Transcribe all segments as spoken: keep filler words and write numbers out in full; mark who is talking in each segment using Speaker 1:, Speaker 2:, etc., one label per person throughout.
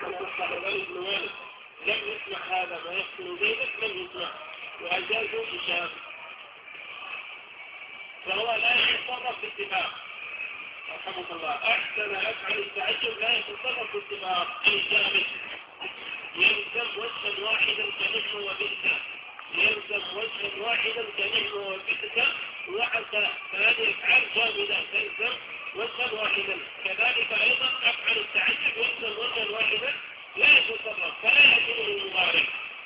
Speaker 1: الصحابي بن مالك لم يسمع هذا ما يحصل زيدك لم يسمع وأجازه هشام، فهو لا يتصرف باتفاق رحمه الله. أحسن أفعل التعجب لا يتصرف باتفاق أي جامد، يلزم وجها واحدا كنحن وبئس، يلزم وجها واحدا كنحن وبئس وعسى، فهذه الأفعال جامدة تلزم وجها واحدا. كذلك أيضا أفعل التعجب يلزم وجها واحدا لا يتصرف فلا يأتيه المضارع.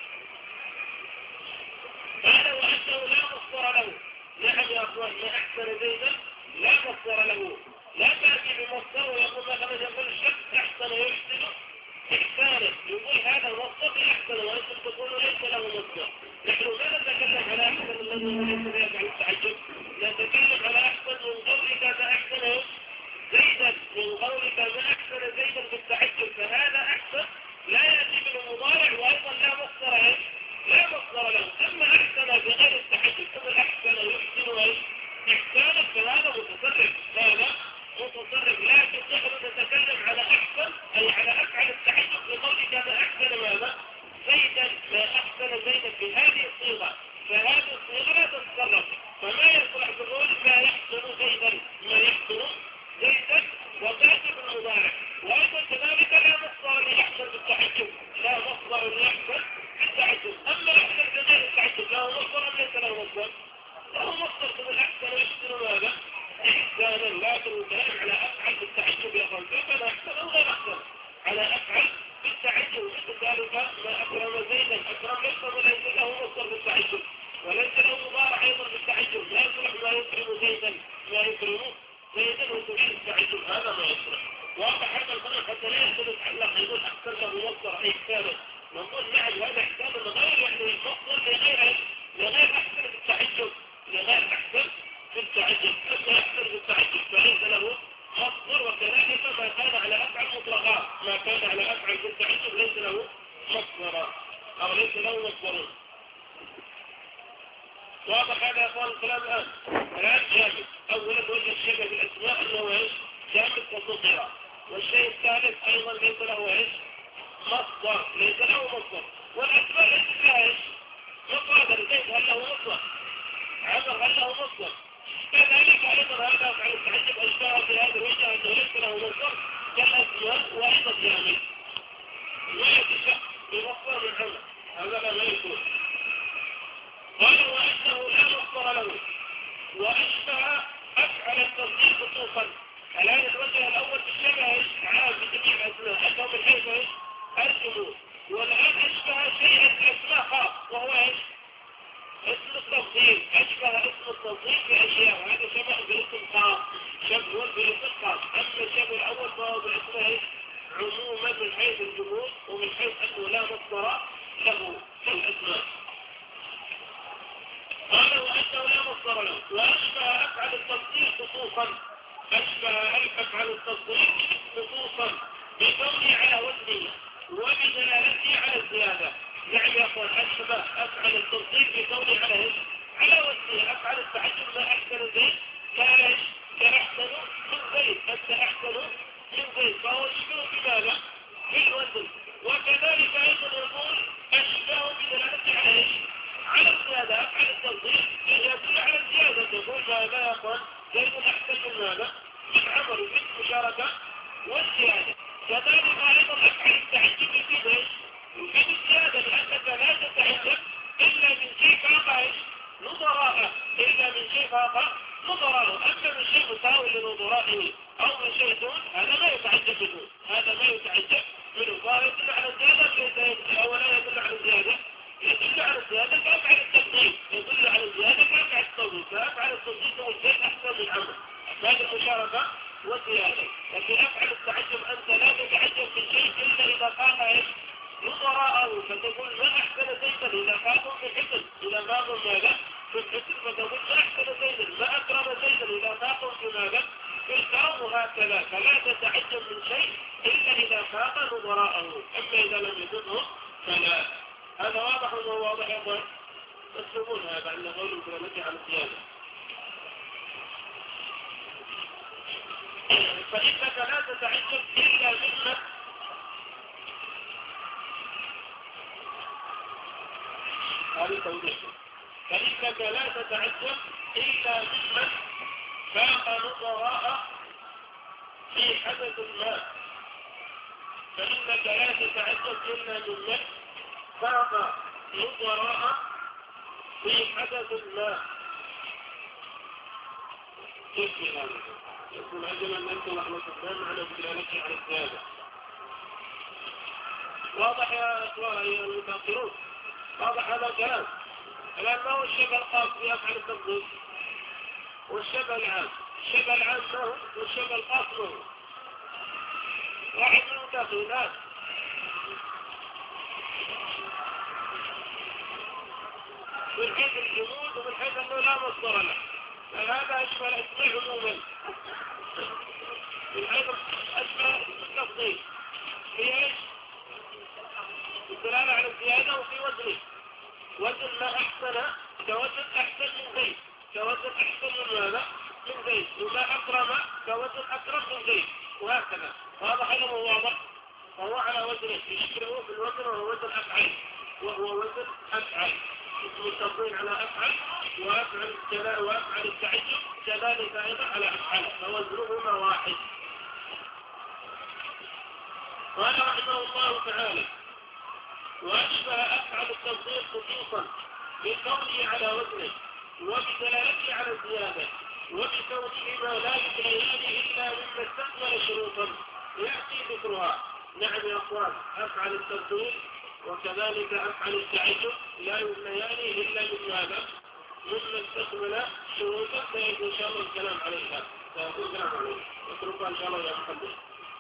Speaker 1: قال وأنه لا مصدر له. نعم يا أخوان، ما أحسن زيدا لا مصدر له، لا تأتي بمصدر ويقول مثلا يقول الشخص أحسن يحسن إحسانا، يقول هذا مصدر أحسن وأنتم تقولوا ليس له مصدر. نحن لا نتكلم على أحسن الذي هو ليس يفعل التعجب، نتكلم على أحسن من قولك ما أحسن زيدا، من قولك ما أحسن زيدا بالتعجب، فهذا أحسن لا يأتي بالمضارع وأيضا لا مصدر له، لا مصدر له. أما أحسن بغير التعجب كما أحسن يحسن إحسانا فهذا متصرف، هذا متصرف. لكن نحن نتكلم على أحسن أي على أفعل التعجب بقولك ما أحسن ماذا زيدا، ما أحسن زيدا في هذه الصيغة، فهذه الصيغة لا تتصرف. فما يصلح بقول ما يحسن زيدا، ما يحسن زيدا وتأتي بالمضارع. وأيضا كذلك لا مصدر ليحسن بالتعجب، لا مصدر ليحسن بالتعجب. أما أحسن بغير التعجب له مصدر أم ليس له مصدر؟ له مصدر تقول أحسن يحسن ماذا إحسانا. لكن الكلام على أفعل بالتعجب يا قول كيف لا أحسن أو غير أحسن، على أفعل بالتعجب. مثل ذلك ما أكرم زيدا، أكرم ليس وليس له مصدر بالتعجب وليس له مضارع أيضا بالتعجب، لا يصلح ما يكرم زيدا، ما يكرم زيدا وتبين التعجب، هذا ما يصلح. واضح هذا الفرق حتى لا يختلف علق يقول أحسن له مصدر أي إحسانا، نقول نعم هذا إحسان غير يعني مصدر لغير لغير أحسن بالتعجب، لغير أحسن بالتعجب، أما أحسن بالتعجب فليس له مصدر. وكذلك ما كان على أفعل مطلقات، ما كان على أفعل بالتعجب ليس له مصدر أو ليس له مصدر. واضح هذا يقول الكلام الآن. الآن جامد. أولا وجه الشبه بالأسماء أنه إيش؟ جامد وصغيرة. والشيء الثالث أيضا ليس له إيش؟ مصدر، ليس له مصدر. والأسماء ليس لها إيش؟ مصدر. زيد هل له مصدر؟ عمر هل له مصدر؟ كذلك أيضا هذا أفعل التعجب أشباه في هذا الوجه أنه ليس له مصدر كالأسماء وأيضا جامد. ويأتي شخص بمصدر من عمر، هذا لا يكون. قال وأنه لا مصدر له وأشبه أفعل التصديق خصوصا. الآن الوجه الأول بالشبه عام بجميع الأسماء أنه من حيث الجمهور، والآن أشبه شيئا الأسماء خاص وهو إيش؟ اسم التفضيل، أشبه اسم التفضيل بأشياء، وهذا شبه باسم خاص، شبه باسم خاص. أما الشبه الأول فهو باسمه عموما من حيث الجمهور ومن حيث أنه لا مصدر له في الأسماء. قال وأنه لا مصدر له وأشبه أفعل التصديق خصوصا، أشبه أفعل التصديق خصوصا بكونه على وزنه وبدلالته على الزيادة. يعني يقول أشبه أفعل التصديق بكونه على إيش؟ على وزنه. أفعل التعجب ما أحسن زيد كإيش؟ كأحسن من زيد، أنت أحسن من زيد، فهو يشبه بماذا؟ بالوزن. وكذلك أيضا يقول أشبه بدلالته على إيش؟ على الزيادة. أفعل التصديق يدل على الزيادة، تقول ماذا يقول زيد أحسن من ماذا؟ من عمر ومن مشاركة والزيادة. كذلك أيضا أفعل التعجب يفيد إيش؟ يفيد الزيادة، لأنك لا تتعجب إلا من شيء فاق نظراءه، إلا من شيء فاق نظراءه. أما من شيء مساوي لنظرائه أو من شيء دون هذا ما يتعجب منه، هذا ما يتعجب منه. فهو يدل على الزيادة ليس أو لا يدل على الزيادة، يدل على الزيادة فأفعل التفضيل، يدل على الزيادة فأفعل التفضيل، فأفعل التفضيل هو الشيء أحسن من عمل، هذه المشاركة والزيادة. لكن أفعل التعجب أنت لا تتعجب من شيء إلا إذا قام إيش؟ نظراءه، فتقول ما أحسن زيدا إذا قاموا في الحسن، إذا قاموا ماذا؟ في الحسن، فتقول ما أحسن زيدا، ما أكرم زيدا إذا قاموا في ماذا؟ في الكرم، وهكذا. فلا تتعجب من شيء إلا إذا قام نظراءه، أما إذا لم يكنه فلا. هذا واضح ولا واضح يا أخوان؟ تسلمون هذا عند قول الكلمة عن الزيادة. فإنك لا تتعجب إلا مما هذه توضيح. فإنك لا تتعجب إلا ممن فاق نظراء في حدث الماء. فإنك لا تتعجب إلا ممن فاق نظراء في حدث الماء. كيف في هذا؟ يقول عندما ننتظر لحظة الدم على بدلالته على الزيادة. واضح يا أخوان أيها المتأخرون؟ واضح هذا الكلام. الآن ما هو الشبه الخاص بأفعال التفضيل والشبه العام؟ الشبه العام ما هو والشبه الخاص ما هو؟ واحد من المتأخرين من حيث الجمود ومن حيث أنه لا مصدر له، فهذا أشبه الأسماء عموما من حيث أشبه التفضيل في إيش؟ الدلالة على الزيادة وفي وزنه. وزن ما أحسن كوزن أحسن من زيد، كوزن أحسن من ماذا؟ من زيد. وما أكرم كوزن أكرم من زيد، وهكذا. وهذا حلم واضح، فهو على وزنه يشبهه في الوزن وهو وزن أفعل، وهو وزن أفعل اسم التفضيل على أفعل، وأفعل الجلاء وأفعل التعجب كذلك أيضا على أفعل، فوزنهما واحد. قال رحمه الله تعالى: وأشبه أفعل التفضيل خصوصا بقوله على وزنه وبدلالته على الزيادة وبكونهما لا يبنيان إلا مما استقبل شروطا يأتي ذكرها. نعم يا أخوان، أفعل التفضيل وكذلك أفعل التعجب لا يبنيان إلا من ماذا؟ مما استقبل شروطا سيكون إن شاء الله الكلام عليها، سيكون الكلام عليها اتركها إن شاء الله يا محمد.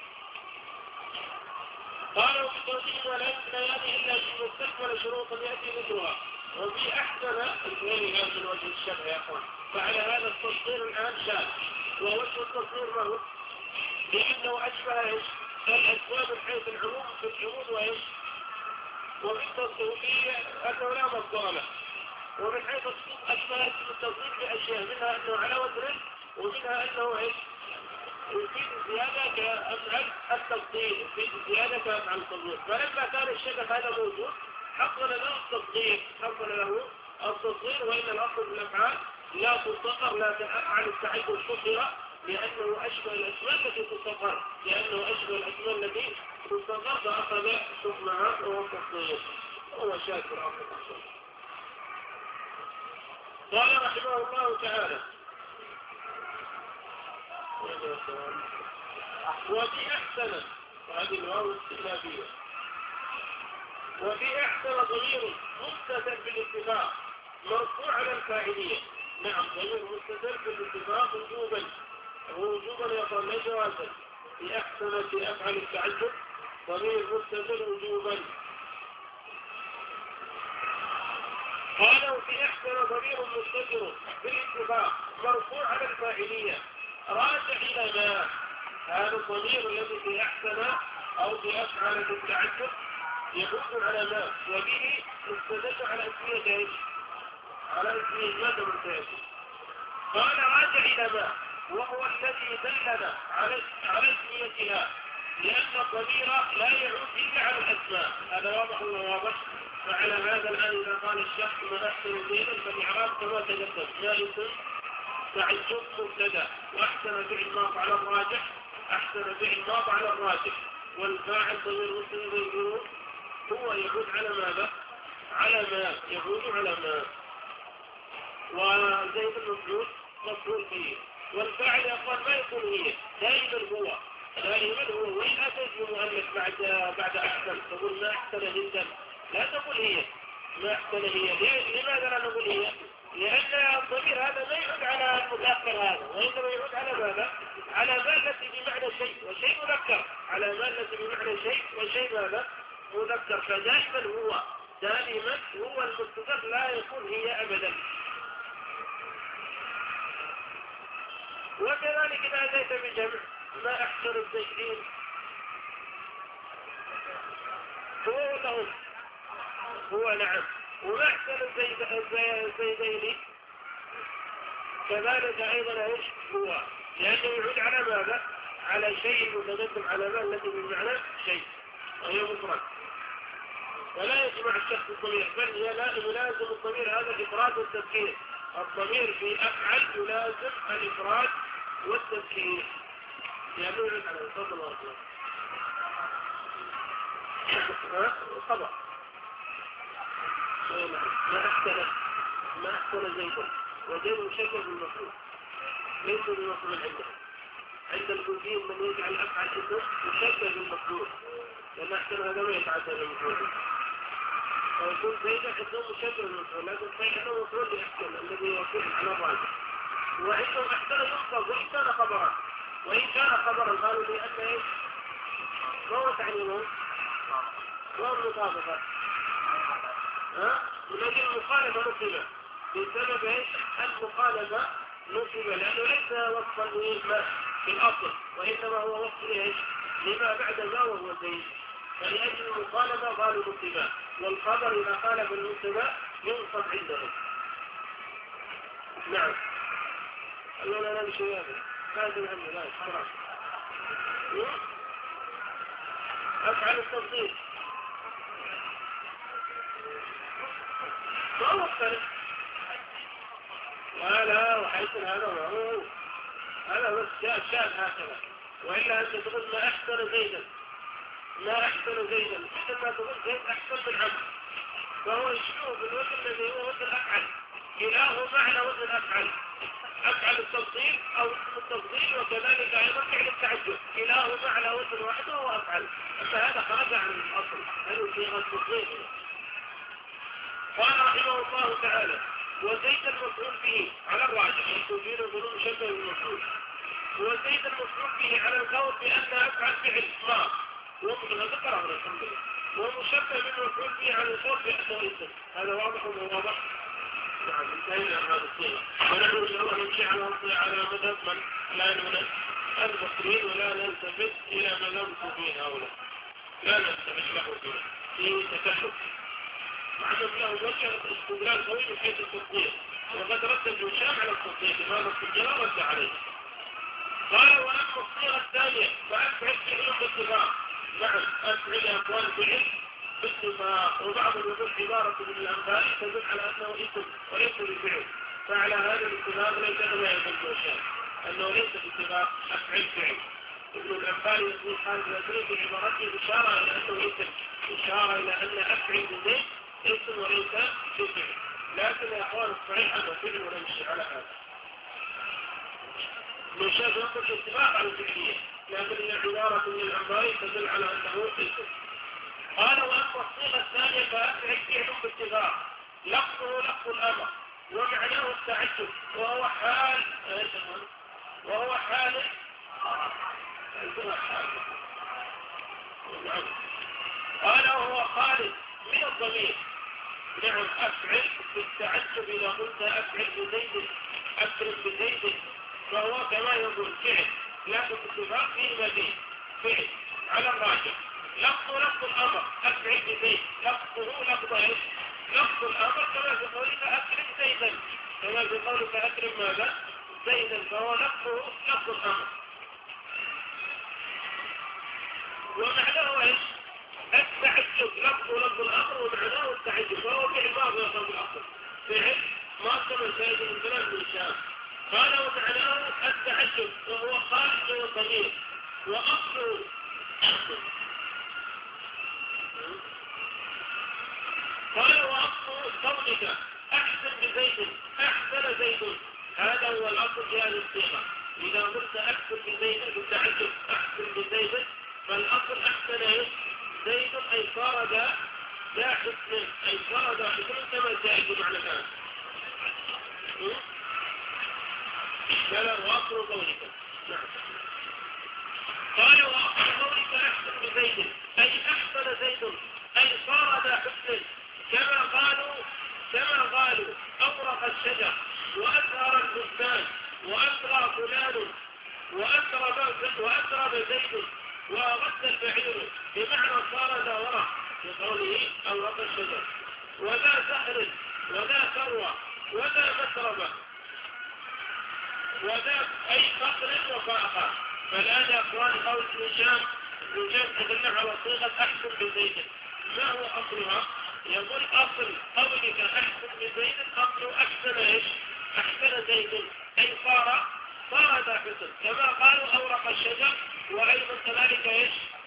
Speaker 1: قالوا بتوجيه لا يبنيان إلا من استقبل شروطا يأتي ذكرها. وفي أحسن الاثنين هذا من وجه الشبه يا أخوان. فعلى هذا التصدير الآن شاذ، ووجه التصدير ما هو؟ لأنه أشبه إيش؟ الأسباب من حيث العموم في الجمود وإيش؟ وفي التصدير أنه لا مصدر له. ومن حيث الصدق أشبه اسم التصدير بأشياء، منها أنه على وزنه، ومنها أنه إيش؟ يفيد الزيادة كأفعل التصدير، يفيد الزيادة كأفعل التصدير. فلما كان الشبه هذا موجود حصل له التصدير، حصل له التصدير. وإن الأصل في الأفعال لا تصدر، لكن أفعل التعجب صدر لأنه أشبه الأسماء التي تصدر، لأنه أشبه الأسماء التي تصدر فأخذ حكمها وهو التصدير. هو شاكر أخذ التصدير. قال رحمه الله تعالى: وفي أحسن، وهذه الواو الاستئنافية، وفي أحسن ضمير مستتر بالاتفاق مرفوع على الفاعلية. نعم، ضمير مستتر بالاتفاق وجوبا، وجوبا يقول لا جوازا. في أحسن في أفعل التعجب ضمير مستتر وجوبا. قالوا في أحسن ضمير مستتر بالاتفاق مرفوع على الفاعلية. راجع إلى ما هذا الضمير الذي في أحسن أو في أفعل التعجب يعود على ما، وبه استدل على اسمية ايش؟ على اسمية ماذا من سيأتي. قال راجع إلى ما، وهو الذي دلنا على على اسميتها، لأن الضمير لا يعود إلا على الأسماء. هذا واضح ولا واضح؟ فعلى هذا الآن إذا قال الشخص من أحسن زينا فالإعراب كما تقدم: جائز تعجب مبتدا، وأحسن فعل ماض على الراجح، أحسن فعل ماض على الراجح، والفاعل ضمير مستتر هو يعود على ماذا؟ على ما، يعود على ما. وزيد المفعول مفعول به، والفاعل يا اخوان ما يكون هي، دائما هو، دائما هو. وإن أتت بمؤنث بعد بعد أحسن تقول ما أحسن جدا، لا تقول هي، ما أحسن هي. لماذا لا نقول هي؟ لأن الضمير هذا ما يعود على المتأخر هذا، وإنما يعود على ماذا؟ على ما التي بمعنى شيء، وشيء مذكر، على ما التي بمعنى شيء وشيء ماذا؟ مذكر. فدائما هو، دائما هو المستتر، لا يكون هي أبدا. وكذلك إذا أتيت بجمع ما أحسن الزيدين هو لهم، هو نعم. وما أحسن الزيدين كذلك أيضا ايش هو، لأنه يعود على ماذا؟ على شيء متقدم على ما الذي بمعنى شيء وهي مفرد. ولا يجمع الشخص الضمير، بل يلازم الضمير هذا الإفراد والتذكير. الضمير في أفعل يلازم الإفراد والتذكير. يعملون على الفضل والأطلاق. خبر ما أحسن ما أحسن زيدا، وزيد مشبه بالمفعول ليس بمفعول عندهم. عند الكوفيين من يجعل أفعل اسم مشبه بالمفعول، لأن أحسن هذا ما يتعدى بالمفعول، ويكون زيدا اسم مشبه بالمفعول، لكن صحيح أنه مفعول لأحسن الذي يكون على الراجح. وعندهم أحسن ينصب وإن كان خبرا، وإن كان خبرا قالوا لي أن إيش؟ ما هو تعليمه؟ وهو المطابقة. ها؟ ولكن المخالفة نصبة بسبب ايش؟ المخالفة نصبة لأنه ليس وصفا لما في الأصل، وإنما هو وصف ايش؟ لما بعد ما وهو زيد، فلأجل المخالفة قالوا نصبة، والخبر إذا خالف النصبة ينصب عندهم. نعم. أولا أنا نمشي هذا هذا الهم لا خلاص. أفعل التفضيل ما هو الفرق؟ ولا وحيث هذا ما هو هذا بس جاء شاذ هكذا، وإلا أنت تقول ما أحسن زيدا، ما أحسن زيدا، مثل ما تقول زيد أحسن من عمرو، فهو يشبه بالوزن الذي هو وزن أفعل، كلاهما على وزن أفعل، أفعل التفضيل أو اسم التفضيل، وكذلك أيضا فعل التعجب، كلاهما على وزن واحد وهو أفعل. فهذا خرج عن الأصل، هذا صيغة التفضيل. قال رحمه الله تعالى: وزيد المفعول به على الراجح، والكوفيين يقولون مشبه بالمفعول، وزيد المفعول به على القول بأن أفعل فعل ما ومن ذكر عن الحمد لله، ومشبه بالمفعول به على القول بأنه اسم. هذا واضح وواضح. نعم، انتهينا عن هذا الصيغة، ونحن إن شاء الله نمشي على على مذهب من لا ننسب المصريين ولا نلتفت إلى مذهب الكوفيين هؤلاء، لا نلتفت له في تكلف، مع أنه له وجه استدلال قوي من حيث التطبيق، وقد رد الهشام على التطبيق، لماذا التطبيق رد عليه. قال: وأما الصيغة الثانية فأفعل فعل باتفاق. نعم، أفعل أقوال فعل باتفاق، وبعض يقول عبارة من الأنباء تدل على أنه اسم وليس بفعل، فعلى هذا الاتفاق ليس كما يقول الهشام أنه ليس باتفاق أفعل فعل. ابن الأنباري يقول خالد الأدري في عبارته إشارة إلى أنه اسم، إشارة إلى أن أفعل بزيد اسم وليس بفعل، لكن يا أخوان الصحيح أنه فعل ونمشي على هذا. الهشام يقول الاتفاق على الفعلية، لكن هي عبارة من الأنباري تدل على أنه اسم. قال: وأما الصيغة الثانية فأفعل فعل باتفاق، لفظه لفظ الأمر ومعناه التعجب، وهو حال وهو حال قال: وهو خالد من الضمير. نعم، أفعل بالتعجب إذا قلت أفعل بزيد أفعل بزيد فهو كما يقول فعل، لكن اتفاق فيه مزيد فعل على الراجح. لفظ لفظ الأمر أفعل بزيد، لفظه لفظ ايش؟ لفظ الأمر كما في قولك أكرم زيدا، كما في قولك أكرم ماذا؟ زيدا، فهو لفظه لفظ الأمر. ومعناه ايش؟ التعجب، لفظه لفظ الأمر ومعناه التعجب، فهو فعل ماضي يقام الأصل، فعل ما كما سيد من كلام الهشام. قال: ومعناه التعجب، وهو خارج من الضمير، وأصله قال: وأصله قولك أحسن بزيد، أحسن زيد، هذا هو الأصل في هذه الصيغة. إذا قلت أحسن بزيد بالتعجب أحسن بزيد، فالأصل أحسن زيد أي صار ذا ذا حسن، أي صار ذا حسن كما سيأتي معنا الآن. لا لا، وأصل قولك. نعم. قال: وأصل قولك أحسن بزيد أي أحسن زيد، أي صار ذا حسن، كما قالوا كما قالوا أورق الشجر وأزهر البستان وأسرى فلان وأسرب وأسرب زيد وغد البعير، بمعنى صار ذا ورع بقوله أورق الشجر، وذا زهر وذا ثروة وذا مسربة وذا أي فقر وفاقة. فالآن يا أخوان قول الهشام الهشام تدل على صيغة أحسن بزيد، ما هو أصلها؟ يقول أصل قولك أحسن بزيد أصل أحسن إيش؟ أحسن زيد أي صار صار ذا حسن كما قالوا أورق الشجر وأيضا كذلك إيش؟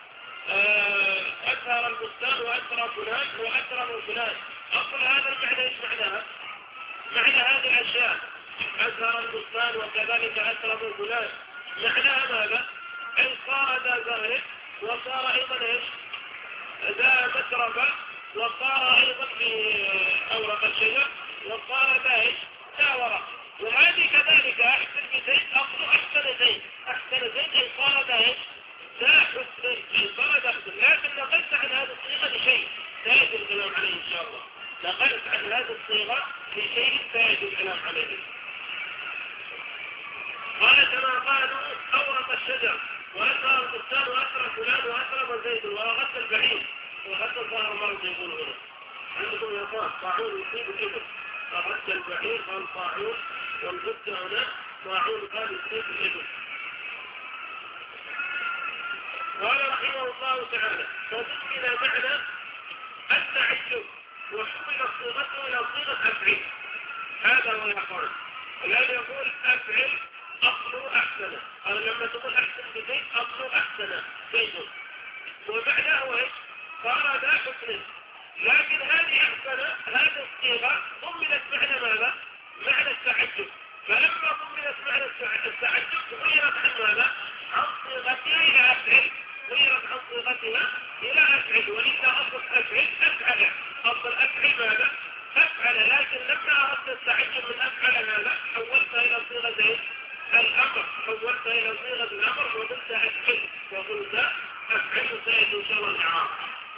Speaker 1: أثر البستان وأثر فلان وأثر فلان أصل هذا المعنى إيش معناها؟ معنى هذه الأشياء أثر البستان وكذلك أثر فلان معناها ماذا؟ أي صار ذا زاهد وصار أيضا إيش؟ ذا متربة وصار أيضا في أورق الشجر وصار ذا إيش؟ ذا ورق وهذه كذلك أحسن بزيد أصل أحسن زيد أحسن زيد أي صار ذا إيش؟ لا حسن صار ذا حسن لكن نقلت عن هذه الصيغة لشيء سيجب الكلام عليه إن شاء الله نقلت عن هذه الصيغة لشيء سيجب الكلام عليه قال كما قالوا أورق الشجر وأثر البستان وأثر فلان وأثر زيد وأغث البعيد وأغث الظاهر مرض يقول هنا عندكم يا طاعون طاعون يصيب الإبل أغث البعيد قال طاعون والغث هنا طاعون قال يصيب الإبل قال رحمه الله تعالى فذكر معنى التعجب وحمل صيغته إلى صيغة أفعل هذا هو يقول الآن يقول أفعل أصل أحسن قال لما تقول أحسن بزيد أصل أحسن زيد ومعناه إيش؟ صار ذا حسن لكن هذه أحسن هذه الصيغة ضمنت معنى ماذا؟ معنى التعجب فلما ضمنت معنى التعجب غيرت عن ماذا؟ عن صيغتها إلى أفعل غيرت عن صيغتها إلى أفعل ولذا أصل أفعل أفعل أصل أفعل ماذا؟ أفعل لكن لما أردت التعجب من أفعل ماذا؟ حولتها إلى صيغة زيد الأمر حولتها إلى صيغة الأمر وقلت أفعل وقلت أفعل سيد إن شاء الله الإعراب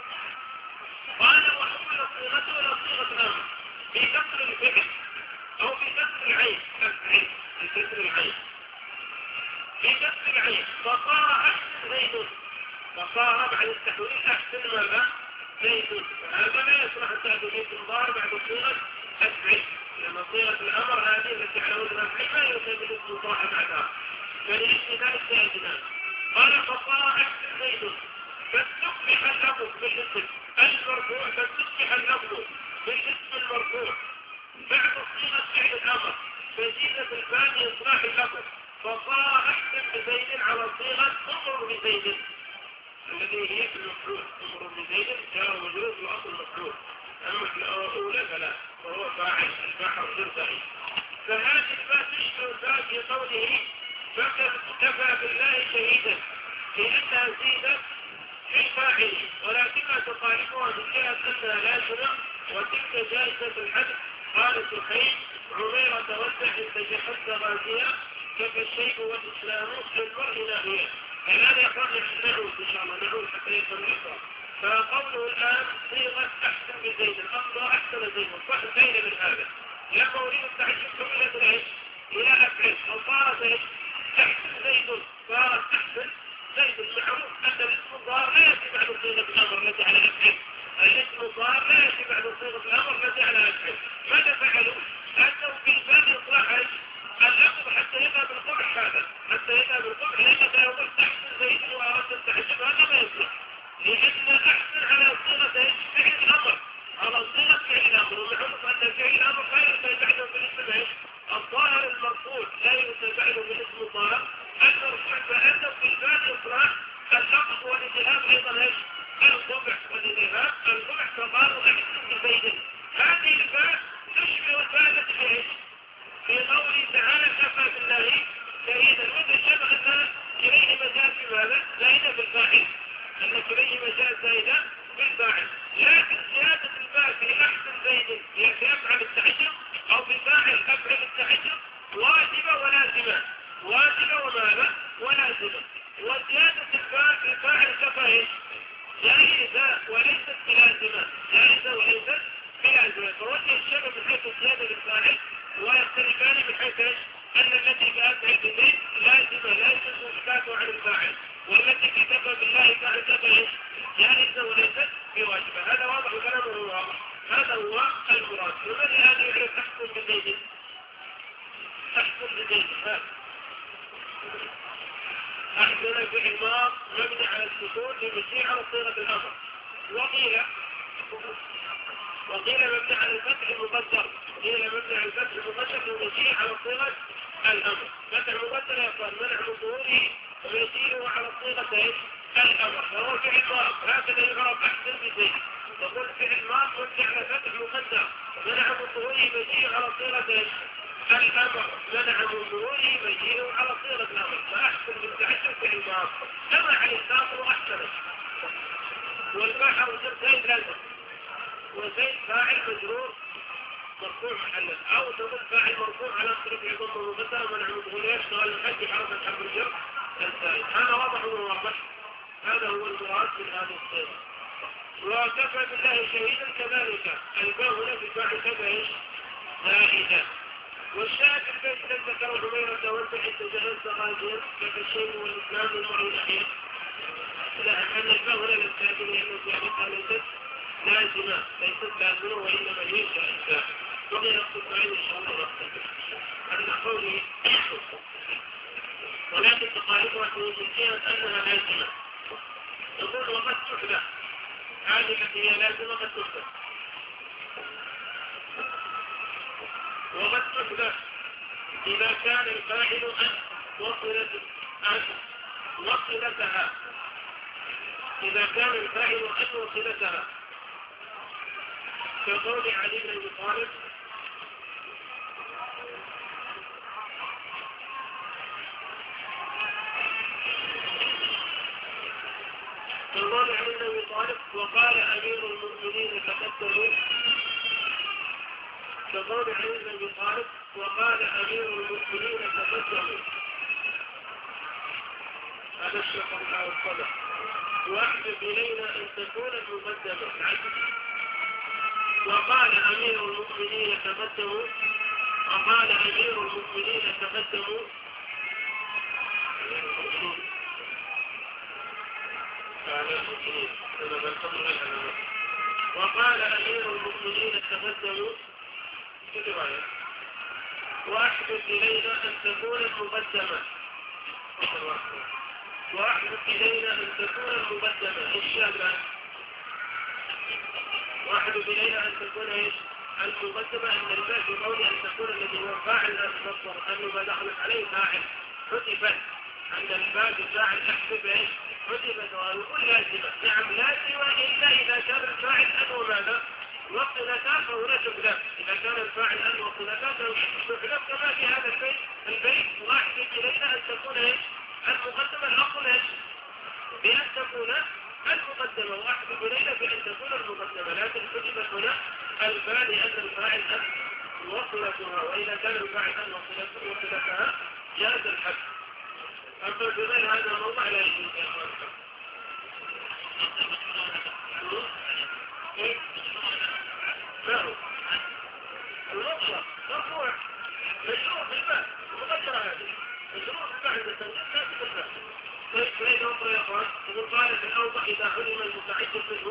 Speaker 1: قال وحول صيغته إلى صيغة الأمر في كسر الفعل أو في كسر العين أفعل في كسر العين في كسر العين فصار أحسن زيد فصار بعد التحويل أحسن ماذا؟ زيد هذا لا يصلح التعديل ظاهر بعد صيغة أفعل لما صيغة الأمر هذه التي على وزن أفعل ما يصيب الاسم صاحب بعدها فليس ذلك سيدنا قال فصار أحسن زيد فاستقبح اللفظ بالاسم المرفوع فاستقبح اللفظ بالاسم المرفوع بعد صيغة فعل الأمر فزيدت الباب لإصلاح اللفظ فصار أحسن بزيد على صيغة أمر بزيد الذي هي في المفعول أمر بزيد جار ومجرور الأصل المفعول أما في الأولى فلا وهو فاعل البحر غير فاعل فهذه الباب تشبه الباب في قوله فكفى بالله شهيدا لأنها زيدت في الفاعل ولكنها تقاربها من جهة أنها لازمة وتلك جائزة الحد قال سخيم عميرة توسع إن تجحدت غازية كفى الشيء والإسلام للمرء ناهية الآن يقرأ نعود إن شاء الله نعود حتى يفهم الإقرار فقوله الآن صيغة أحسن بزيد الأمر أحسن زيد صح زيد من هذا لما أريد التعجب حملت العيش إلى أفعل أو صارت إيش أحسن زيد صارت أحسن زيد المعروف أن الاسم الظاهر لا يأتي بعد صيغة الأمر التي على أفعل الاسم الظاهر لا يأتي بعد صيغة الأمر التي على أفعل ماذا فعلوا؟ أنه في الباب إصلاح اللفظ حتى يذهب القبح هذا حتى يذهب القبح لأنك لو قلت أحسن زيد وأردت التعجب هذا ما يصلح لأن أحسن على صيغة فعل الأمر على صيغة فعل الأمر ومعروف أن فعل الأمر لا يتبعه بالاسم ايش؟ الظاهر المرفوع لا يتبعه بالاسم الظاهر المرفوع فأنه في الباب إصلاح اللفظ والذهاب أيضا ايش؟ القبح والذهاب القبح فقالوا أحسن بزيد هذه الباب تشبه الباب في ايش؟ في قوله تعالى كفى بالله شهيدا وإذا شبه الناس إليه مجال في ماذا؟ زائدة بالفاعل أن إليه مجال زائدة بالفاعل لكن زيادة الباء في أحسن زيد يفعل التعجب أو بفاعل أفعل التعجب واجبة ولازمة واجبة وماذا؟ ولازمة وزيادة الباء في فاعل كفى جائزة وليست بلازمة جائزة وليست بلازمة فوجه الشبه من حيث الزيادة بالفاعل ويختلفان من حيث أن التي بأفعل بزيد لازمة لا يجوز إثباته عن الفاعل والتي في كفى بالله فعل كفى جائزة وليست بواجبة هذا واضح وكلامه واضح هذا هو المراد ومن الآن يعرف أحسن بزيد أحسن بزيد أحسن في الماض مبني على السكون لمشي على صيغة الأمر وقيل وقيل مبني على الفتح المقدر قيل مبني على الفتح المقدر ومجيء على صيغة الأمر. فتح المقدر يقول منع من ظهوره ويجيء على صيغة ايش؟ الأمر. فهو فعل ماض هكذا يعرف أحسن بشيء. تقول فعل ماض مبني على فتح مقدر منع من ظهوره مجيء على صيغة ايش؟ الأمر. منع من ظهوره مجيء على صيغة الأمر. فأحسن بالتعجب فعل ماض كما عليه الساطر وأحسن. والبحر زيد لازم وزيد فاعل مجرور مرفوع محلا او تقول فاعل مرفوع على صرف يضم المبتدا منع من ظهوره يشتغل الحج حرف حرف الجر الزائد. هذا واضح وواضح. هذا هو المراد من هذه الصيغه. وكفى بالله شهيدا كذلك الباء هنا في فاعل كذا ايش؟ زائده. والشاهد في البيت لم ذكر حميرة وانت حتى جهلت غازيا كالشيء والاسلام والمرء الاخير. لا ان الباء هنا للكافر لانه زيادتها ليست لازمة ليست لازمة وإنما هي شائعة. وغير الصفعين إن شاء الله نختلف عن قوله ولكن تقالبها في جنسية أنها لازمة. يقول وقد تحدث هذه التي هي لازمة قد تحدث وقد تحدث إذا كان الفاعل أن وصلت أن وصلتها إذا كان الفاعل أن وصلتها كقول علي بن ابي طالب كقول علي بن ابي طالب وقال امير المؤمنين تقدموا كقول علي بن ابي طالب وقال امير المؤمنين تقدموا. هذا الشيخ الله الصدق. واحدث الينا ان تكون المقدمه وقال أمير المؤمنين تقدموا وقال أمير المؤمنين تقدموا وقال أمير المؤمنين تقدموا وأحدث إلينا أن تكون المقدمة وأحدث إلينا أن تكون المقدمة الشاملة واحد إلينا أن تكون إيش؟ المقدمة أن الباء في قول أن تكون الذي هو فاعل لا تفسر أنه ما دخلت عليه فاعل حذفت عند الباء فاعل أحذف إيش؟ حذفت وأقول لازمة. نعم لازمة إلا إذا كان الفاعل أنه ماذا؟ وصلتا فهنا تحذف. إذا كان الفاعل أن وصلتا تحذف كما في هذا البيت البيت واحد إلينا أن تكون إيش؟ المقدمة الأصل إيش؟ بأن تكون المقدمة وأحدث إلينا بأن تكون المقدمة لكن حجبت هنا الباء لأن الفاعل أن وصلتها وإذا كان الفاعل أن وصلتها جاز الحد. أما في غير هذا الموضع لا يجوز يا أخوان. ما هو؟ المطلق مرفوع مجرور بالباء مقدرة هذه مجرور بالباء عند التنزيل كاتب الباء. طيب فإذا أخرى يا أخوان يقول قال في الأوضح إذا علم المتعجب منه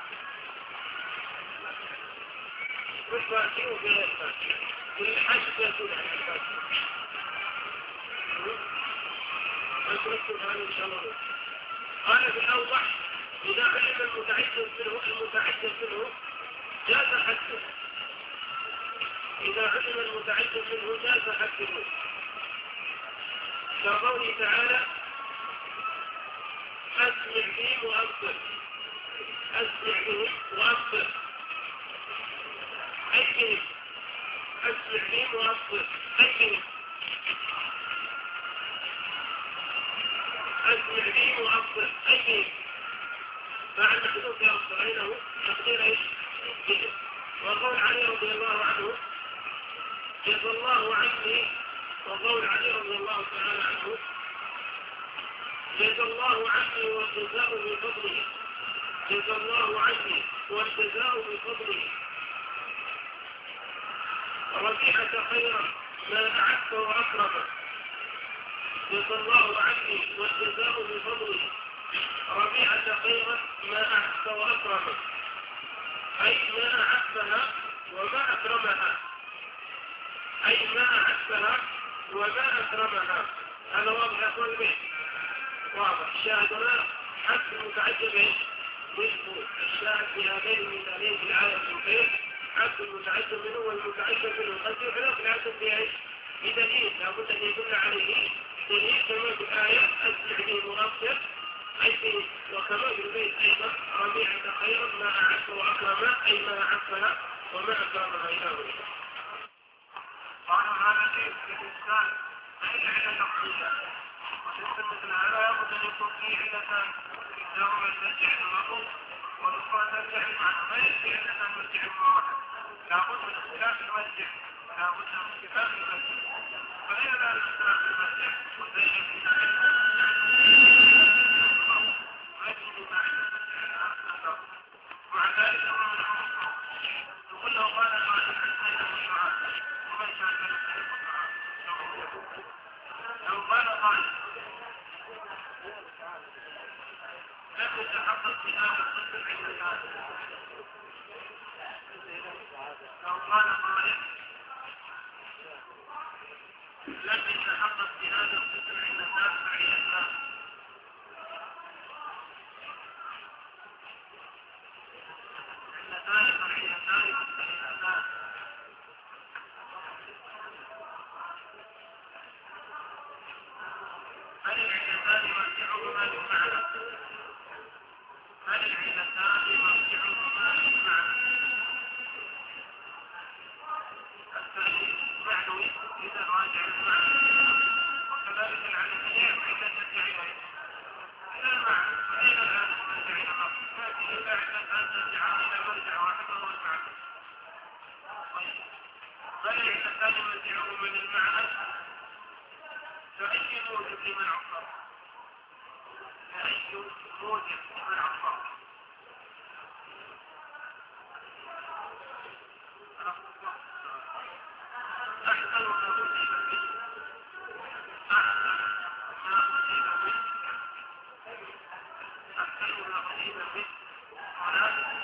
Speaker 1: بالفاتحة وفي غير الفاتحة والحاجة يكون عن الفاتحة. أنت نكتب هذا إن شاء الله. قال في الأوضح إذا علم المتعجب منه المتعجب منه جاز حده. إذا علم المتعجب منه جاز حده كقوله تعالى أسمع بهم وأبصر أسمع بهم وأبصر أي بهم أسمع بهم وأبصر أي بهم أسمع بهم وأبصر أي بهم فعن محدود يأبصر أينه تقدير إيش بهم. وقول علي رضي الله عنه جزى الله عني وقول علي رضي الله تعالى عنه جزى الله عني والجزاء بفضله جزى الله عني والجزاء بفضله ربيعة خيرا ما أعدت وأكرمه جزى الله عني والجزاء بفضله ربيعة خيرا ما أعدت وأكرمه أي ما أعدتها وما أكرمها أي ما أعدتها وما أكرمها. هذا واضح يقول به واضح. شاهدنا حد المتعجب مثل الشاهد في هذين المثالين في العالم الكيف عبد المتعدد منه والمتعدد منه قد يخلق العبد في ايش؟ بدليل لابد ان يدل عليه دليل كما في الآية أسمع به منصر أي في وكما في البيت أيضا ربيعة خيرا ما أعز وأكرم أي ما أعفنا وما أكرمها إلى غيره.
Speaker 2: قالوا هذا شيء في الإنسان أي علة شخصية وجدت مثل هذا يجب أن يكون فيه علتان إحداهما ترجع المرض والأخرى ترجع المعنى ما يكفي علتان ترجع المرض لابد من اختلاف المرجع لابد من اختلاف المرجع فأين لا الاختلاف المرجع وزي مع ذلك يقول له قال قائل حسين والشعاب ومن شاكل لو قال قائل لم يتحقق في هذا القسم عند ذلك لو قال قائل لم يتحقق في هذا القسم عند ذلك فعيتان ذلك الحيتان والسيئتان هل العلتان مرجعهما للمعنى هل العلتان مرجعهما للمعنى الثاني معنوي إذا راجع المعنى وكذلك العلمية عدة العلمين إلى المعنى فأين الآن ترجع إلى النص فأتي إلا عدة أن ترجع إلى مرجع واحد وهو المعنى هل العلتان مرجعهما للمعنى فأي موجب لمن عصر فأي موجب لمن عصر أحسن ما أجيب به أحسن ما أجيب به أحسن ما أجيب به هنا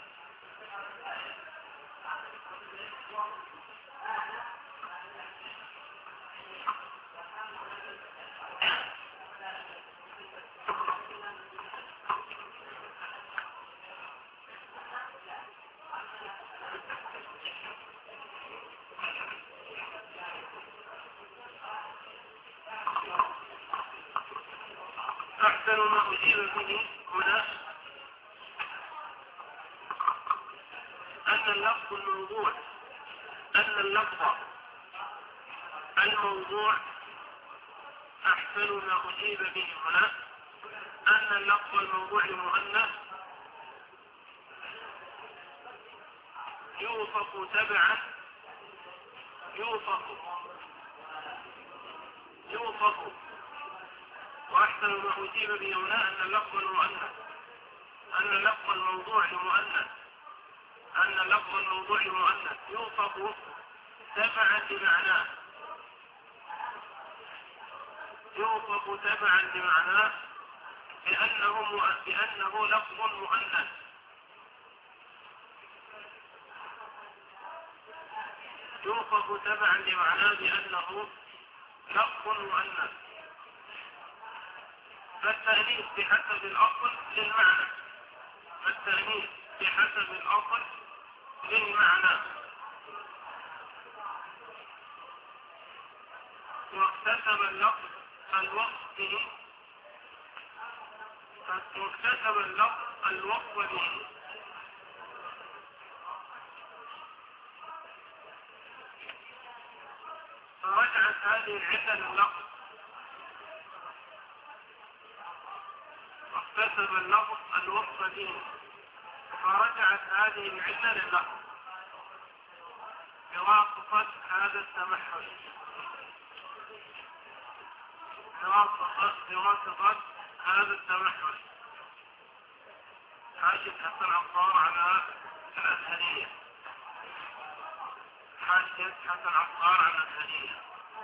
Speaker 2: أحسن ما أجيب به هنا أن اللفظ الموضوع أن اللفظ الموضوع أحسن ما أجيب به هنا أن اللفظ الموضوع المؤنث يوصف تبعا يوصف يوصف وأحسن ما أجيب به هنا أن اللفظ المؤنث أن اللفظ الموضوع المؤنث أن اللفظ الموضوع المؤنث يوصف تبعا لمعناه يوصف تبعا لمعناه بأنه بأنه لفظ مؤنث يوصف تبعا لمعناه بأنه لفظ مؤنث فالتأنيث بحسب الأصل للمعنى فالتأنيث بحسب الأصل للمعنى واكتسب اللفظ الوصف به واكتسب اللفظ الوصف به فرجعت هذه العلة لللفظ واكتسب اللفظ الوصف به فرجعت هذه العلة لللفظ بواسطة هذا التمحل بواسطة بواسطة هذا التمحل حاشية حسن عطار على الأزهرية حاشية حسن عطار على الأزهرية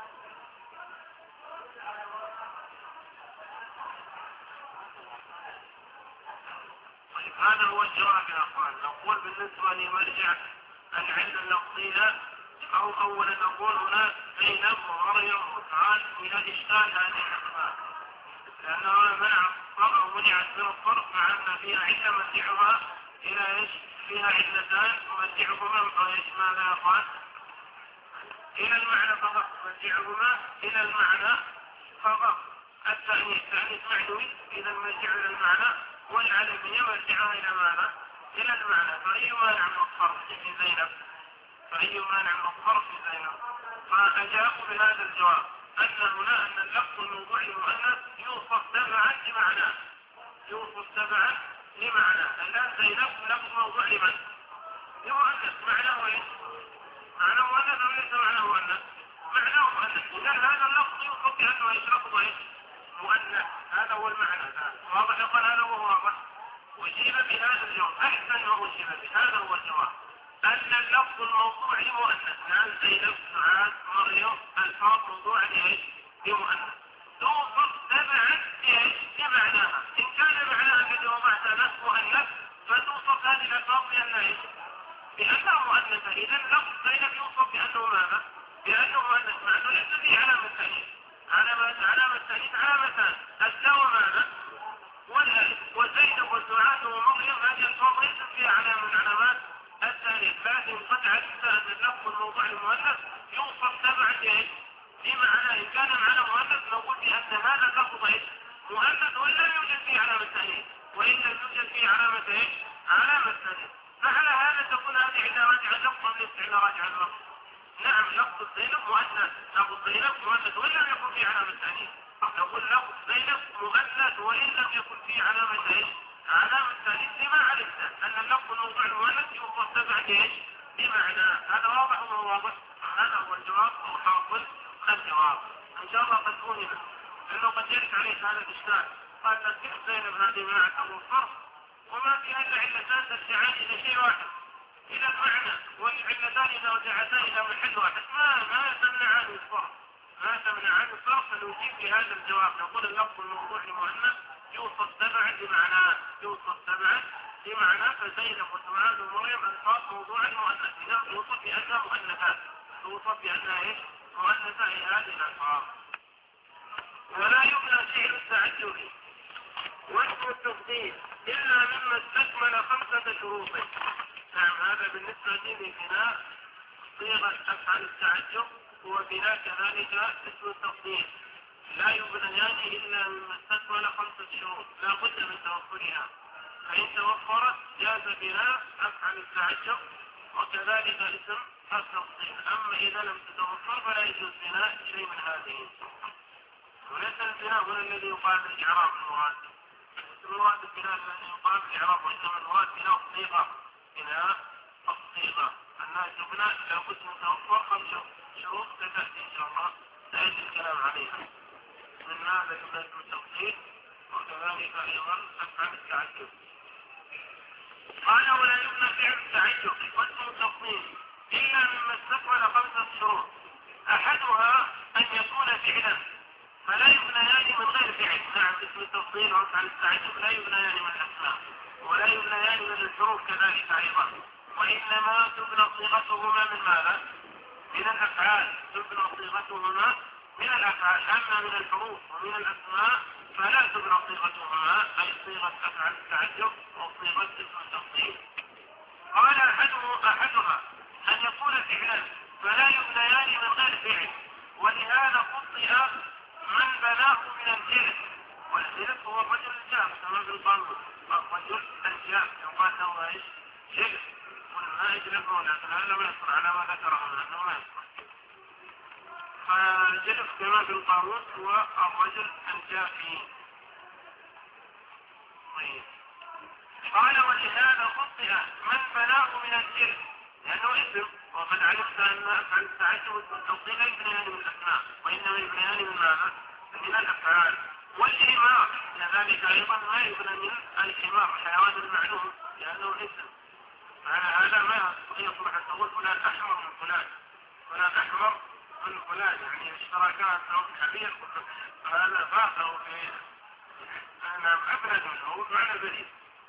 Speaker 2: طيب هذا هو الجواب يا أخوان. نقول بالنسبة لمرجع العلة اللفظية أو أولا نقول هنا زينب ومريم وسعاد من الإشكال هذه الأسماء لأنه منع الصرف ومنعت من الصرف مع أن فيها علة مرجعها إلى إيش؟ فيها علتان مرجعهما إيش؟ ماذا يا أخوان؟ إلى المعنى فقط، مرجعهما إلى المعنى فقط. التأنيث تأنيث معنوي إذا مرجع إلى المعنى، والعلمية مرجعها إلى ماذا؟ إلى المعنى. فأي مانع من الصرف في زينب؟ فأي مانع من الصرف في زينب؟ فأجابوا بهذا الجواب أن هنا أن اللفظ الموضوع المؤنث يوصف تبعا لمعناه، يوصف تبعا لمعناه. الآن زينب لفظ موضوع لمن؟ لمؤنث. معناه ايش؟ معناه مؤنث أو ليس معناه مؤنث؟ معناه مؤنث. إذا هذا اللفظ يوصف بأنه ايش؟ لفظ ايش؟ مؤنث. هذا هو المعنى. واضح؟ يقول هذا هو واضح. أجيب بهذا الجواب. أحسن ما أجيب به هذا هو الجواب، أن اللفظ الموضوع لمؤنث. الآن زينب، سعاد، مريم ألفاظ موضوع لإيش؟ لمؤنث. توصف تبعا لإيش؟ لمعناها. إن كان معناها قد وضعت له مؤنث فتوصف هذه الألفاظ بأنها إيش؟ بأنها مؤنثة. إذا لفظ زينب يوصف بأنه ماذا؟ بأنه مؤنث، مع أنه ليس فيه علامة تأنيث. علامة علامة تأنيث علامتان، التاء وماذا؟ والألف. وزينب وسعاد ومريم هذه الألفاظ ليست فيها علامة من علامات التأنيث، لكن قد علمت أن اللفظ الموضوع المؤنث يوصف تبعا لإيش؟ لمعناه. إن كان معنى مؤنث نقول بأن هذا اللفظ إيش؟ مؤنث وإن لم يوجد فيه علامة تأنيث، وإن لم يوجد فيه علامة إيش؟ علامة تأنيث. فعلى هذا تكون هذه عندها راجعة لفظ ليس عندها راجعة لفظ. نعم لفظ زينب مؤنث، لفظ زينب مؤنث وإن لم يكن فيه علامة تأنيث. نقول لفظ زينب مؤنث وإن لم يكن فيه علامة إيش؟ علامة تأنيث. لما علمت أن اللفظ الموضوع المؤنث يوصف تبعا إيش؟ بمعنى. هذا واضح وما واضح؟ هذا هو الجواب أو حاصل الجواب. إن شاء الله قد فهم، لأنه قد يرد عليك هذا الإشكال. قال تركيب زينب هذه منعت أو الصرف وما فيها إلا علتان ترجعان إلى شيء واحد، إلى المعنى، والعلتان إذا رجعتان إلى محل واحد ما ما تمنعان الصرف، ما تمنعان الصرف. فنجيب بهذا الجواب نقول اللفظ الموضوع لمؤنث يوصف تبعا لمعناه، يوصف تبعا لمعناه. فزينب وسعاد ومريم ألفاظ موضوع المؤنث، إذا توصف بأنها مؤنثات، توصف بأنها إيش؟ مؤنثة هي هذه الألفاظ. ولا يبنى شيء التعجب واسم التفضيل إلا مما استكمل خمسة شروط. نعم هذا بالنسبة لبناء صيغة أفعال التعجب، وبناء كذلك اسم التفضيل لا يبنيان إلا مما استكمل خمسة شروط لا بد من توفرها، فإن توفرت جاز بناء أفعال التعجب وكذلك اسم التفضيل. أما إذا لم تتوفر فلا يجوز بناء شيء من هذه. وليس البناء هنا الذي يقال بالإعراب المراد، المراد البناء الذي يقال بالإعراب، وإنما المراد بناء الصيغة، بناء الصيغة. أنها تبنى لابد من توفر خمس شروط ستأتي إن شاء الله سيأتي الكلام عليها. من هذا يبنى التفضيل وكذلك أيضا أفعال التعجب. قال ولا يبنى فعل التعجب واسم التفضيل إلا مما استكمل خمسة شروط. أحدها أن يكون فعلا فلا يبنيان من غير فعل. نعم اسم التفضيل وأفعال التعجب لا يبنيان من الأسماء ولا يبنيان من الحروف كذلك أيضا، وإنما تبنى صيغتهما من ماذا؟ من الأفعال. تبنى صيغتهما من الأفعال. أما من الحروف ومن الأسماء فلا تبنى صيغتهما، أي صيغة أفعال التعجب وصيغة اسم التفضيل. قال أحده أحدها أن يكون فعلا فلا يبنيان من غير فعل، ولهذا خطئ من بناه من الجلد. والجلد هو الرجل الجاف كما في القانون، الرجل الجاف يقال له ايش؟ جلد. وما يجلبه، لكن هذا ما يصر على ما ذكره من انه ما يصر. فالجلد كما في القانون هو الرجل الجافي. طيب قال ولهذا خطئ من بناه من الجلد لأنه اسم، وقد عرفت أن أفعل التعجب والتفضيل لا يبنيان من الأسماء وإنما يبنيان من ماذا؟ من الأفعال. والحمار كذلك أيضا ما يبنى من الحمار حيوان المعلوم لأنه اسم. على هذا ما يصبح تقول فلان أحمر من فلان، فلان أحمر من فلان، يعني اشتراكات أو كبير، هذا فاقه في أنا أبرد منه معنى بريد.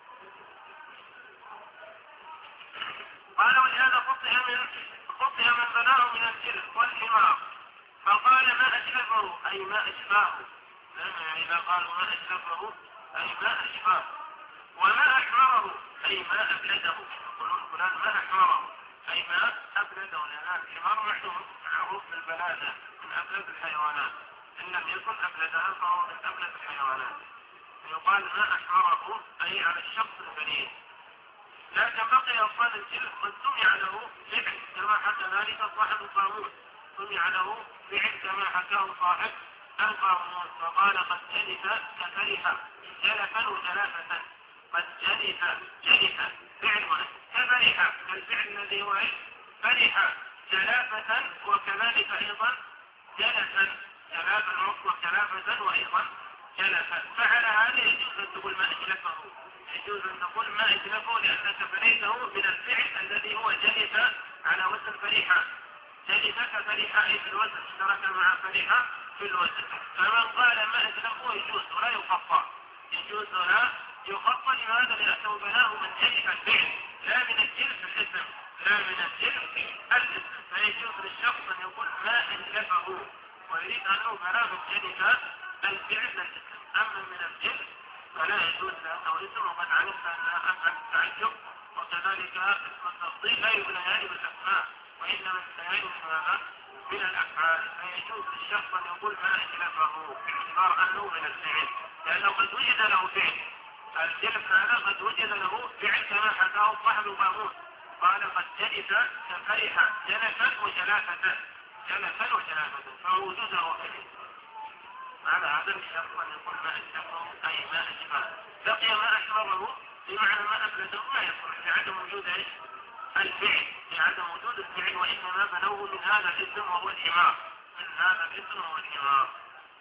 Speaker 2: قال ولهذا خطئ من خطئ من بناه من الجلد والحمار، فقال ما أجلبه أي ما أشباهه يعني إذا قالوا ما أجلفه أي ما أشباه، وما أحمره أي ما أبلده، يقولون فلان ما أحمره أي ما أبلده، لأن الحمار معلوم معروف بالبلادة من أبلد الحيوانات، إن لم يكن أبلدها فهو من أبلد الحيوانات. يقال ما أحمره أي على الشخص البليد. لكن بقي أفضل الجلد قد سمع له فعل كما حكى ذلك صاحب القاموس، سمع له فعل كما حكاه صاحب القاموس، فقال قد جلف كفرح جلفا وجلافة، قد جلف جلف فعل كفرح كالفعل الذي هو فرح جلافة، وكذلك أيضا جلفا جلاف العقل وكلافة وأيضا جلفا. فعلى هذا يجوز أن تقول ما أجلفه، يجوز أن تقول ما أجلفه لأنك فريته من الفعل الذي هو جلف على وزن فريحة، جلف كفريحة أي في الوزن، اشترك مع فريحة في الوزن. فمن قال ما أجلفه يجوز ولا يخطأ، يجوز ولا يخطأ. لماذا؟ لأنه بناه من جلف الفعل لا من الجلف الاسم، لا من الجلف الاسم، فيجوز للشخص أن يقول ما أجلفه ويريد أنه بناه من جلف الفعل الاسم. أما من الجلف فلا يجوز لأنه اسم، وقد علمت أن أفعل التعجب وكذلك اسم التفضيل لا يبنيان بالأسماء وإنما يبنيان من ماذا؟ من الأفعال. فيجوز للشخص أن يقول ما أجلفه باعتبار أنه من الفعل، لأنه قد وجد له فعل، الجلف هذا قد وجد له فعل كما حكاه صاحب القاموس، قال قد جلف كفرح جلفا وجلافة، جلفا وجلافة، فوجوده فعل. على هذا الشرط أن يقول ما أجلفه أي ما أجلفه. بقي ما أحمره بمعنى ما أبلده ما يصلح لعدم وجود الفعل، لعدم وجود الفعل، وإنما بنوه من هذا الاسم وهو الحمار، من هذا الاسم وهو الحمار.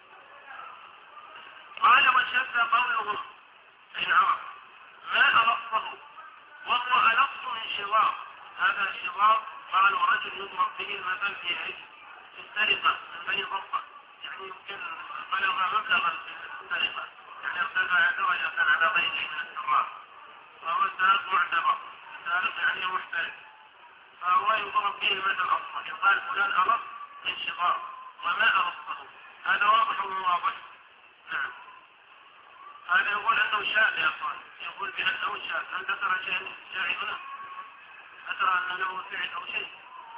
Speaker 2: قال وشذ قولهم إن عرف ما ألقه وهو ألق من شوار. هذا الشوار قالوا رجل يضرب به المثل في في السرقة من بني ضبطة، يعني يمكن بلغ مبلغ السرقة، يعني ارتفع درجة على غيره من السراق، فهو سارق معتبر، سارق يعني محترف، فهو يضرب به المثل أصلا، يقال فلان ألق من شوار وما ألقه. هذا واضح وواضح. نعم. هذا يقول أنه شاء يا أخوان، يقول بأنه شاء. هل ترى شيء شاعي هنا؟ أترى أن له فعل أو شيء؟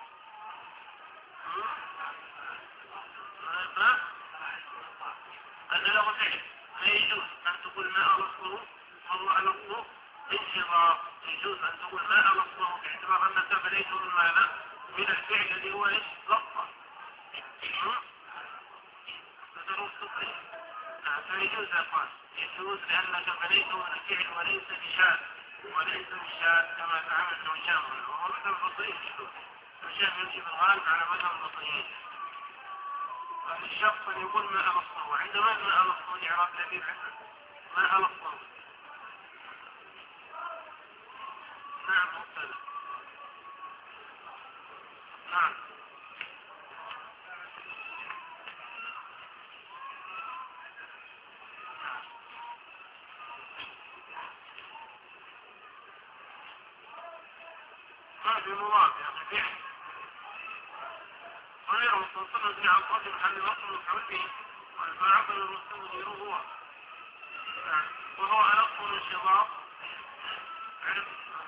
Speaker 2: ها؟ أن له فعل فيجوز أن تقول ما ألقه والله ألقه انشغار، يجوز أن تقول ما ألقه باعتبار أنك بنيته من ماذا؟ من الفعل الذي هو إيش؟ لقطة. فتروح تطيع. فيجوز يا أخوان، يجوز لأنك بنيته من الفعل وليس بشاذ، وليس بشاذ كما تعمل الهشام، وهو مثل البصريين يجوز. الهشام يمشي بالغالب على مذهب البصريين. الشخص يقول ما ألقه، عندما ما ألقه الإعراب الذي عنده ما ألقه. نعم مبتدأ. نعم. ما في مواضع يعني فعل غير مستنصر بن عباس محل مصر مفعول به، والفاعل المسلم مديره هو، وهو ألق من شباب علم.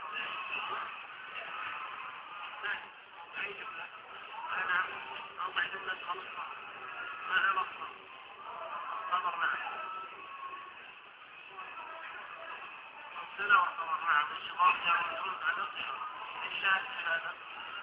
Speaker 2: أنا أضع جملة خلصة ما ألقه خبر معه مبتدأ وخبر معه الشباب جاءوا مجرد على الشاهد ثلاثة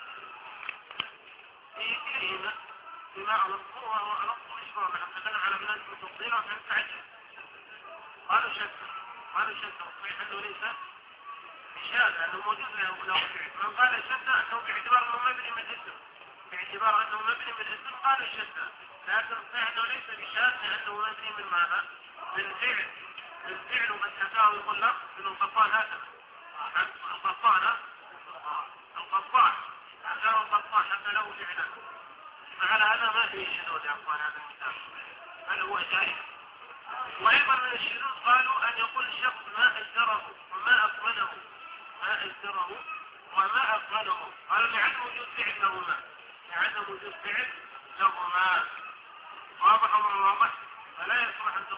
Speaker 2: في كلمة بما ألقه وهو ألقه إشبار. نحن نتكلم على بلاد متصيرة فهم تعجب. قالوا شك قالوا شك وصحيح أنه ليس بشاذ لأنه موجود له فعل. من قال شك أنه باعتبار أنه مبني من اسم، باعتبار أنه مبني من اسم قالوا شك، لكن صحيح أنه ليس بشاذ لأنه مبني من ماذا؟ من فعل، من فعل. وقد حكاه يقول لك من القطان هكذا، القطان القطان حكاه القطان حتى له فعلا. فعلى هذا ما فيه شذوذ يا أخوان هذا المثال، بل هو جائز. وأيضا من الشذوذ قالوا أن يقول الشخص ما أجدره وما أقبله، ما أجدره وما أقبله، قالوا لعدم وجود فعل لهما، لعدم وجود فعل لهما. واضح ولا واضح؟ فلا يصلح أن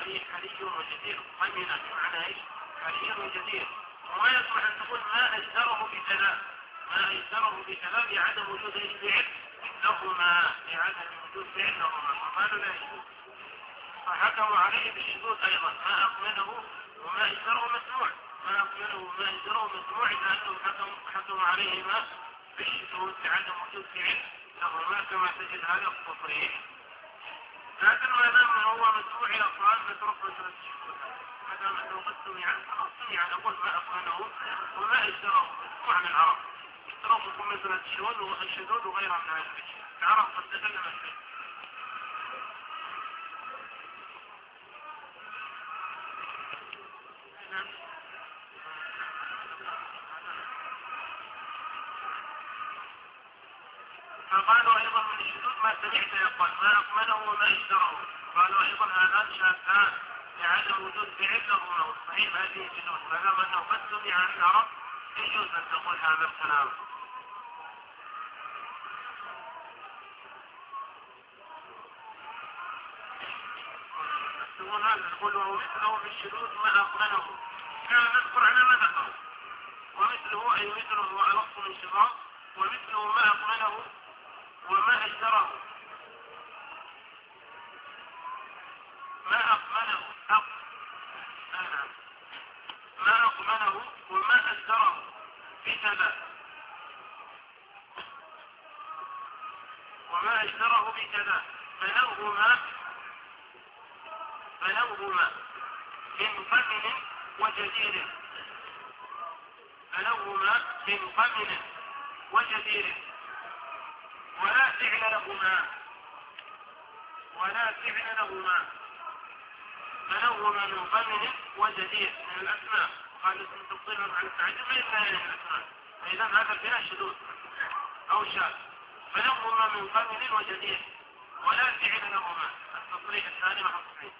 Speaker 2: هذه حري وجدير طمنا بمعنى ايش؟ حري وجدير. وما يصلح ان تقول ما اجدره بكذا، ما اجدره بكذا لعدم وجود ايش فعل لهما، لعدم وجود فعل لهما، فقالوا لا يجوز. فحكموا عليه بالشذوذ ايضا، ما اقمنه وما اجدره مسموع، ما اقمنه وما اجدره مسموع لانهم حكموا حكموا عليهما بالشذوذ لعدم وجود فعل لهما كما تجد هذا التصريح. لكن ما دام هو مسموع الاقوال نترك مسألة الشذوذ، ما دام انه قد سمع سمع نقول ما اقمنه وما اجدره مسموع من العرب، يترككم مسألة الشذوذ وغيرها من هذا الشيء، العرب قد تكلمت فيه. فقالوا ايضا من الشذوذ ما سمعت يقول ما اقمنه وما اجدره، قالوا ايضا هذان شاذان لعدم وجود فعل لهما، والصحيح هذه الشذوذ، ما دام انه قد سمع عن العرب يجوز ان تقول هذا الكلام. يقول هذا يقول ومثله في الشذوذ ما اقمنه، كان نذكر على ما ذكر، ومثله اي مثله ولفظ من شباب، ومثله ما اقمنه وما اجدره، ما أقمنه أق... أنا ما أقمنه وما أجدره بكذا، وما أجدره بكذا فلوهما فلوهما من قمن وجدير، فلوهما من قمن وجدير ولا فعل لهما، ولا فعل لهما فلوهما من قمن وجدير من الأسماء، قال اسم تبطيل عن التعجب ليس من الأسماء، فإذا هذا البناء شذوذ أو شاذ. فلوهما من قمن وجدير ولا فعل لهما، التصريح الثاني مع التصريح.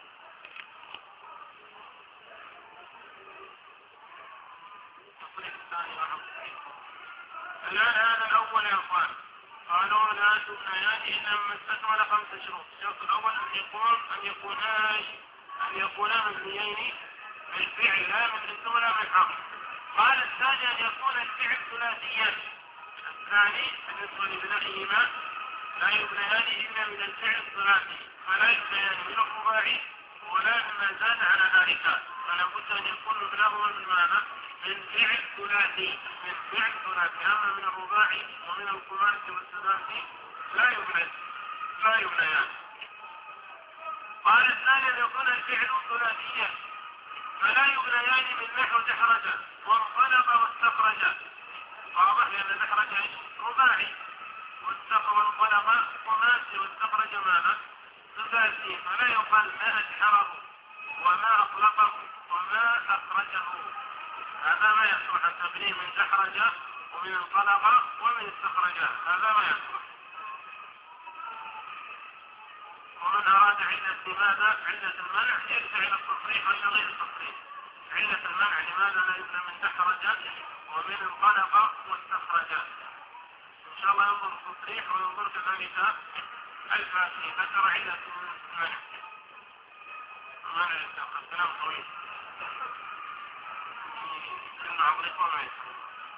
Speaker 2: التصريح الثاني مع التصريح. الآن هذا الأول يا أخوان، قالوا لا تبنيان إلا من استكمل خمس شروط. الشرط الأول أن يكون أن يكونا أن يكونا مبنيين بالفعل لا من اسم ولا من حرف. قال الثاني أن يكون الفعل ثلاثيا. الثاني بالنسبة لبنائهما لا يبنيان إلا من الفعل الثلاثي، فلا يبنيان من الرباعي ولا مما زاد على ذلك، فلا بد أن يكون مبناهما من ماذا؟ من فعل ثلاثي، من فعل ثلاثي. أما من الرباعي ومن الخماسي والثلاثي لا يبنى لا يبنيان. قال الثاني أن يكون الفعل ثلاثيا فلا يبنيان من نحو دحرج وانقلب واستخرج، واضح لأن دحرج رباعي وانقلب خماسي واستخرج ماذا؟ ثلاثي، فلا يقال ما أدحره وما أطلقه وما أخرجه، هذا ما يصلح التبنيه من دحرج ومن انقلب ومن استخرج، هذا ما يصلح. ومن أراد علة لماذا؟ علة المنع يرجع إلى التصريح وإلى غير التصريح. علة المنع لماذا لا يبنى من دحرج ومن انقلب واستخرج؟ إن شاء الله ينظر التصريح وينظر كذلك الفاتحي، ذكر علة المنع. المنع يستخرج كلام طويل كنا عبريق وما يستخرج،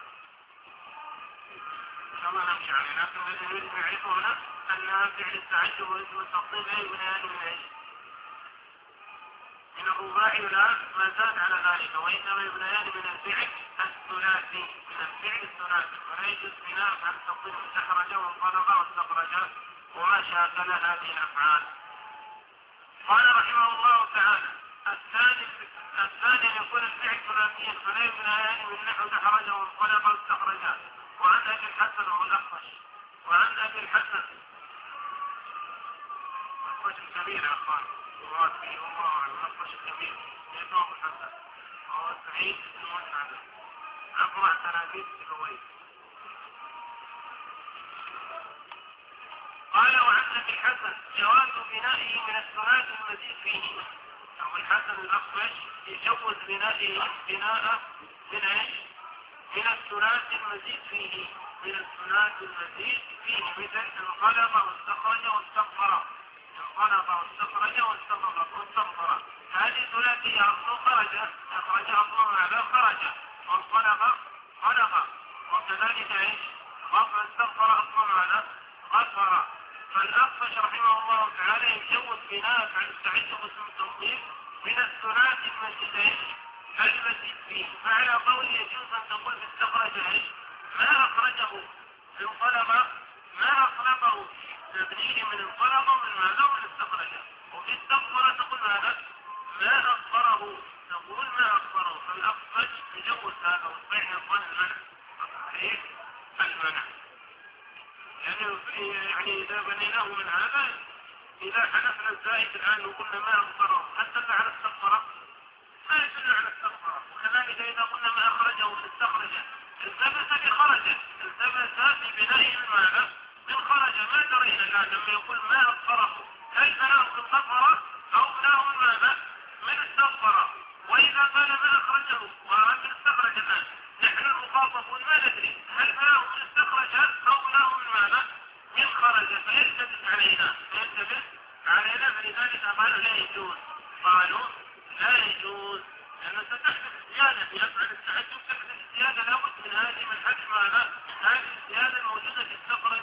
Speaker 2: إن شاء الله نمشي عليه. لكن الذي يريد نعرفه هنا أنها فعل التعجب واسم التفضيل لا يبنيان من ايش؟ من الرباعي لا ما زاد على ذلك، وإنما يبنيان من الفعل الثلاثي، من الفعل الثلاثي، ولا يجوز بناء عن تفضيل استخرج وانقلب واستخرج وما شاكل هذه الأفعال. قال رحمه الله تعالى الثاني الثاني أن يكون الفعل ثلاثيا فلا يبنيان من نحو دحرج وانقلب واستخرج. وعن أبي الحسن والأخفش وعن أبي الحسن الأخفش الكبير يا أخوان مراد فيه الله عن الأخفش الكبير يدعو أبو الحسن وهو سعيد بن مسعد أبرع تلاميذ سبويه. قال وعن أبي الحسن جواز بنائه من الثلاث المزيد فيه. أبو الحسن الأخفش يجوز بنائه بناء من ايش؟ من الثلاث المزيد فيه، من الثلاث المزيد فيه مثل انقلب واستخرج واستغفر، انطلق واستخرج واستمر واستنفر. هذه ثلاثية أصل خرج، أخرج أصل ماذا خرج، وانطلق خلق، وكذلك ايش؟ غفر استغفر أصل ماذا غفر. فالأخفش رحمه الله تعالى يجوز بناء عن استعد باسم التوصيف من الثلاثي المزيد ايش؟ المزيد فيه. فعلى قول يجوز أن تقول في استخرج ايش؟ ما أخرجه في انطلق، ما أخلقه تبنيه من انطلق ومن ماذا ومن استخرجه. وفي استغفر تقول ماذا؟ ما أخبره، تقول ما أخبره. فالأخفش يجوز هذا والصحيح يقول المنع، صحيح المنع. يعني يعني إذا بنيناه من هذا، إذا حذفنا الزائد الآن وقلنا ما أخبره هل تدل على استغفره؟ ما يدل على استغفره. وكذلك إذا قلنا ما أخرجه استخرجه، التبس بخرجه، التبس ببنائه من ماذا؟ من خرج. ما درينا الآن لما يقول ما أخبره هل بناه من استغفره أو بناه من ماذا؟ من استغفره. وإذا قال ما أخرجه ومن استخرج الآن، نحن المخاطبون ما ندري هل بناه من استخرج أو بناه من ماذا؟ من خرج. فيلتبس علينا، فيلتبس علينا. فلذلك قالوا لا يجوز، قالوا لا يجوز، لأنه ستحدث زيادة في أفعال التعجب، تحدث زيادة لابد من هذه من حجم ماذا؟ هذه الزيادة الموجودة في السفر